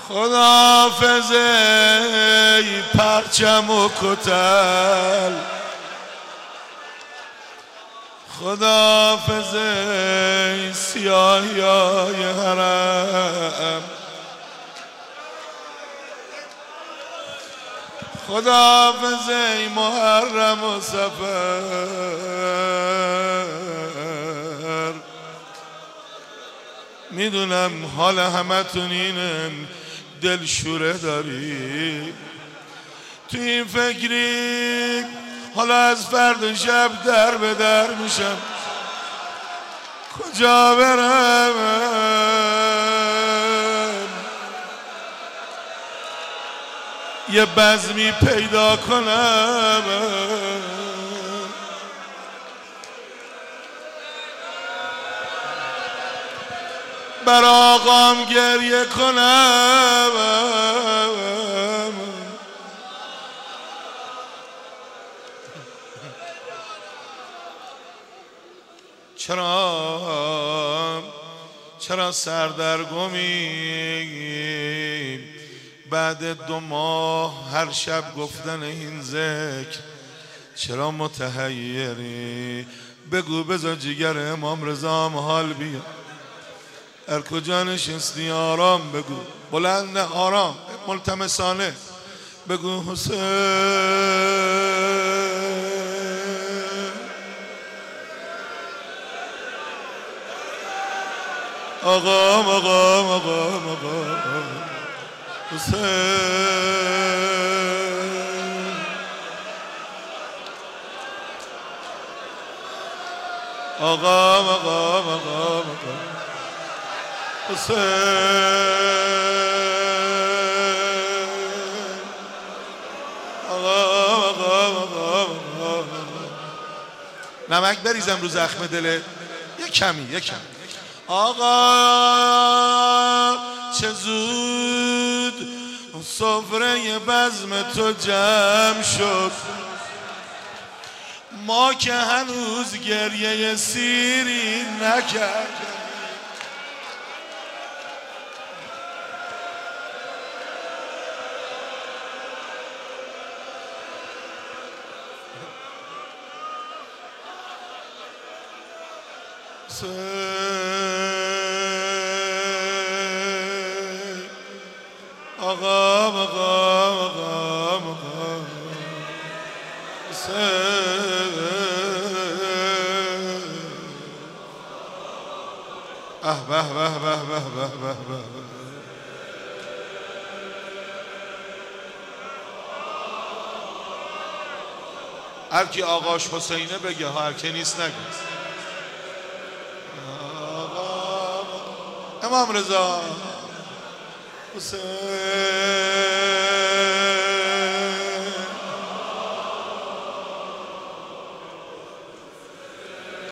خداحافظ ای پرچم و کتل، خداحافظ ای سیاهیای حرم، خداحافظ ای محرم و صفر. میدونم حال همتون اینه، دلشوره داری، تو این فکری حالا از فردا شب در به در میشم، کجا برم، یه بزمی پیدا کنم، بر آقام گریه کنم. چرا سردرگمی بعد 2 ماه هر شب گفتن این ذکر؟ چرا متحیری؟ بگو بذار جگر امام رضا هم حال بیا، هر کجا نشستی آرام بگو، بلند آرام ملتمسانه بگو حسین. آقام آقام آقام آقام حسین. آقام آقام آقام آقام حسین. آقام آقام آقام آقام. نمک بریزم رو زخم دلت یه کمی. آقا چه زود سفره بزم تو جمع شد، ما که هنوز گریه سیری نکردیم. آقام آقام آقام آقام حسین. به به به به به به به. هر کی آقاش حسینه بگه، هر کی نیست نگه. امام رضا حسین.